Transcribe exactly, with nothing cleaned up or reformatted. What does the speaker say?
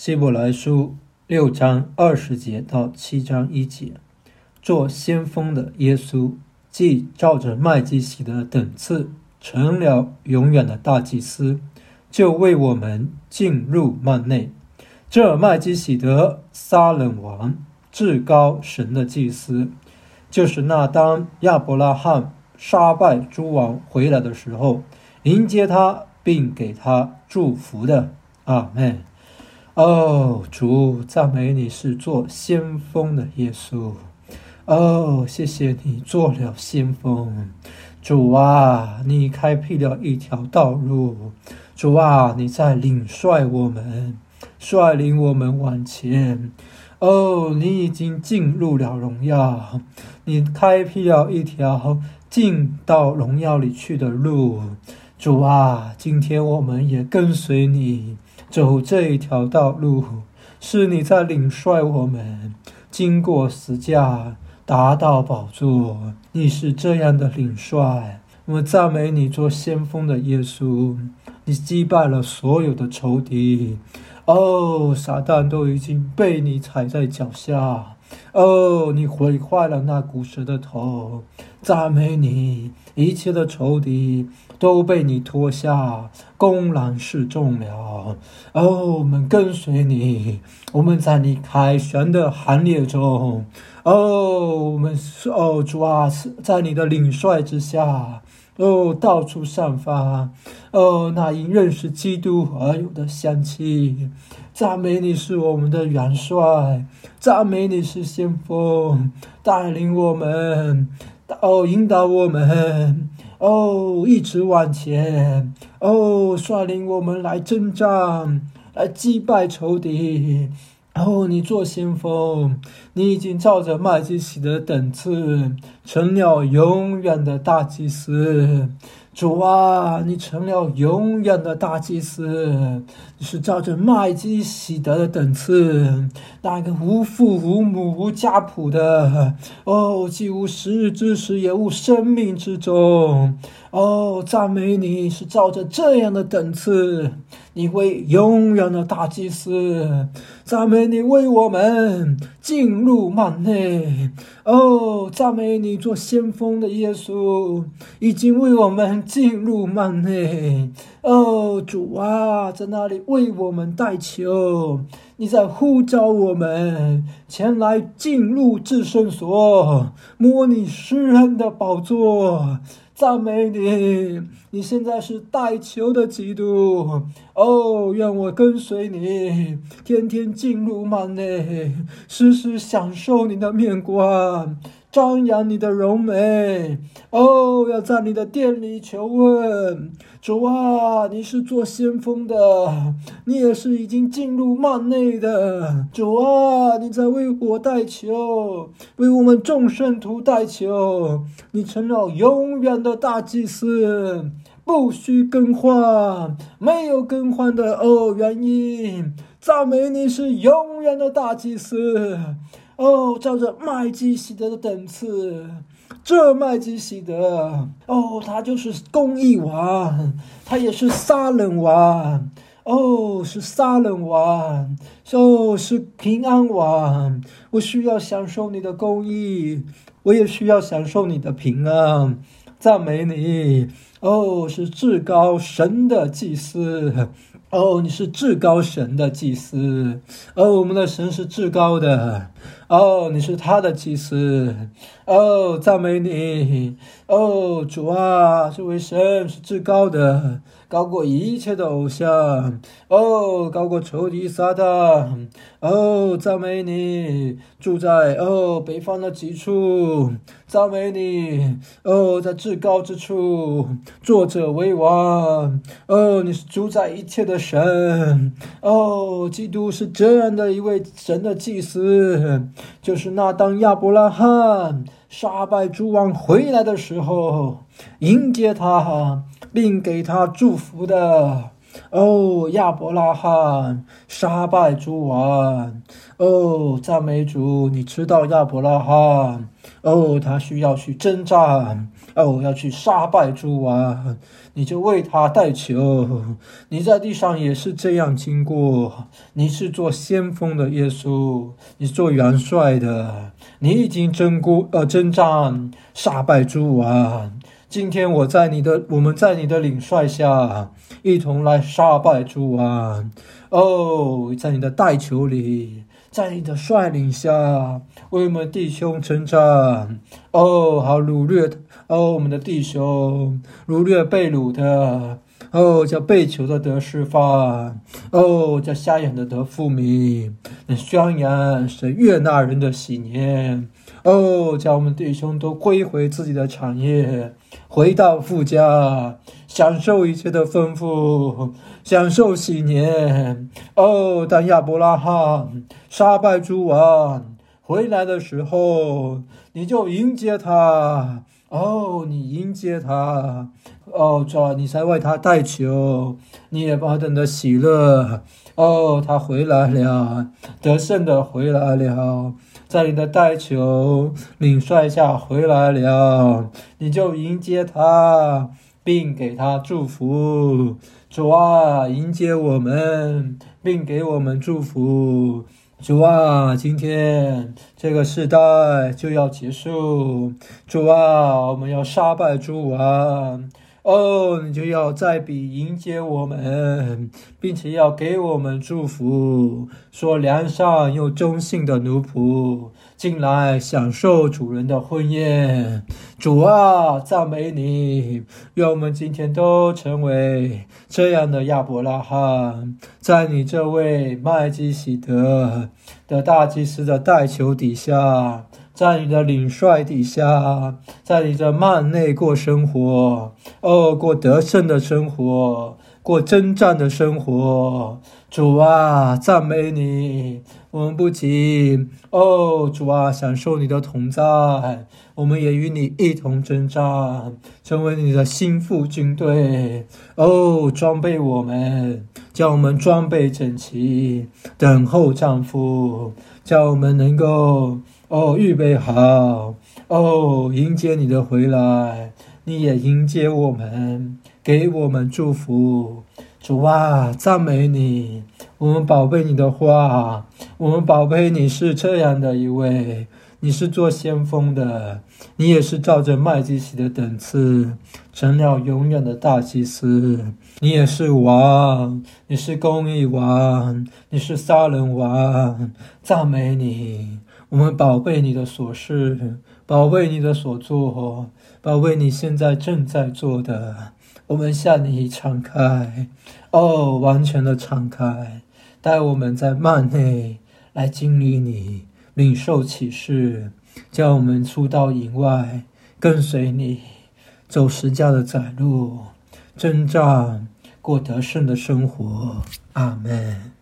希伯来书六章二十节到七章一节，做先锋的耶稣，既照着麦基洗德等次成了永远的大祭司，就为我们进入幔内。这麦基洗德撒冷王，至高神的祭司，就是那当亚伯拉罕杀败诸王回来的时候，迎接他并给他祝福的。阿们。哦，主，赞美你是做先锋的耶稣。哦，谢谢你做了先锋。主啊，你开辟了一条道路。主啊，你在领率我们，率领我们往前。哦，你已经进入了荣耀，你开辟了一条进到荣耀里去的路。主啊，今天我们也跟随你走这一条道路，是你在领率我们经过十架达到宝座。你是这样的领率，我们赞美你做先锋的耶稣。你击败了所有的仇敌，哦，撒旦都已经被你踩在脚下。哦，你毁坏了那古蛇的头，赞美你，一切的仇敌都被你脱下，公然示众了。哦，我们跟随你，我们在你凯旋的行列中。哦，我们哦主啊，在你的领率之下，哦，到处散发哦那因认识基督而有的香气。赞美你是我们的元帅，赞美你是先锋，带领我们，哦，引导我们，哦，一直往前，哦，率领我们来征战，来击败仇敌。哦，你做先锋，你已经照着麦基洗德等次成了永远的大祭司。主啊，你成了永远的大祭司，你是照着麦基洗德的等次，那个无父无母无家谱的，哦，既无时日之始也无生命之中。哦，赞美你是照着这样的等次，你为永远的大祭司。赞美你为我们进入幔内。哦，赞美你做先锋的耶稣，已经为我们进入幔内。哦，主啊，在那里为我们代求，你在呼召我们前来进入至圣所，摸你施恩的宝座。赞美你，你现在是代求的基督。哦，愿我跟随你，天天进入幔内，时时享受你的面光，张扬你的荣美。哦，要在你的殿里求问。主啊，你是做先锋的，你也是已经进入幔内的。主啊，你在为我代求，为我们众圣徒代求。你成了永远的大祭司，不需更换，没有更换的哦原因。赞美你是永远的大祭司。哦，照着麦基洗德的等次，这麦基洗德，哦，他就是公义王，他也是撒冷王。哦，是撒冷王，哦，是平安王。我需要享受你的公义，我也需要享受你的平安。赞美你，哦，是至高神的祭司。哦，你是至高神的祭司。哦，我们的神是至高的。哦，你是他的祭司。哦，赞美你。哦，主啊，这位神是至高的，高过一切的偶像。哦，高过仇敌撒旦。哦，赞美你，住在哦北方的极处。赞美你，哦，在至高之处，作者为王。哦，你是主宰一切的神。哦，基督是这样的一位神的祭司，就是那当亚伯拉罕杀败诸王回来的时候，迎接他并给他祝福的。哦，亚伯拉罕杀败诸王。哦，赞美主，你知道亚伯拉罕，哦，他需要去征战。 哦，要去杀败诸王，你就为他代求。你在地上也是这样经过，你是做先锋的耶稣，你是做元帅的，你已经征过呃征战杀败诸王。今天我在你的我们在你的领帅下，一同来杀败诸王。哦，在你的代求里，在你的率领下，为我们弟兄征战。哦，好掳掠哦，我们的弟兄掳掠被掳的，哦，叫被囚的得释放，哦，叫瞎眼的得复明，宣扬神悦纳人的喜年。哦，叫我们弟兄都归回自己的产业，回到父家，享受一切的丰富，享受喜年。哦，当亚伯拉罕杀败诸王回来的时候，你就迎接他。哦，你迎接他。哦，主啊，你才为他代求，你也把等的喜乐。哦，他回来了，得胜的回来了，在你的代求领帅下回来了，你就迎接他，并给他祝福。主啊，迎接我们，并给我们祝福。主啊，今天这个时代就要结束。主啊，我们要杀败诸王。哦，你就要再比迎接我们，并且要给我们祝福，说良善又忠信的奴仆进来享受主人的婚宴。主啊，赞美你，愿我们今天都成为这样的亚伯拉罕，在你这位麦基洗德的大祭司的代求底下，在你的领帅底下，在你的幔内过生活，哦，过得胜的生活，过征战的生活。主啊，赞美你，我们不仅哦，主啊，享受你的同在，我们也与你一同征战，成为你的心腹军队。哦，装备我们，叫我们装备整齐，等候丈夫，叫我们能够哦，预备好，哦，迎接你的回来，你也迎接我们，给我们祝福。主啊，赞美你，我们宝贝你的话，我们宝贝你是这样的一位，你是做先锋的，你也是照着麦基洗的等次，成了永远的大祭司。你也是王，你是公义王，你是撒冷王，赞美你。我们宝贝你的所事，宝贝你的所做，宝贝你现在正在做的，我们向你敞开，哦，完全的敞开，带我们在幔内来经历你，领受启示，叫我们出到营外，跟随你，走十架的窄路，征战过得胜的生活。阿们。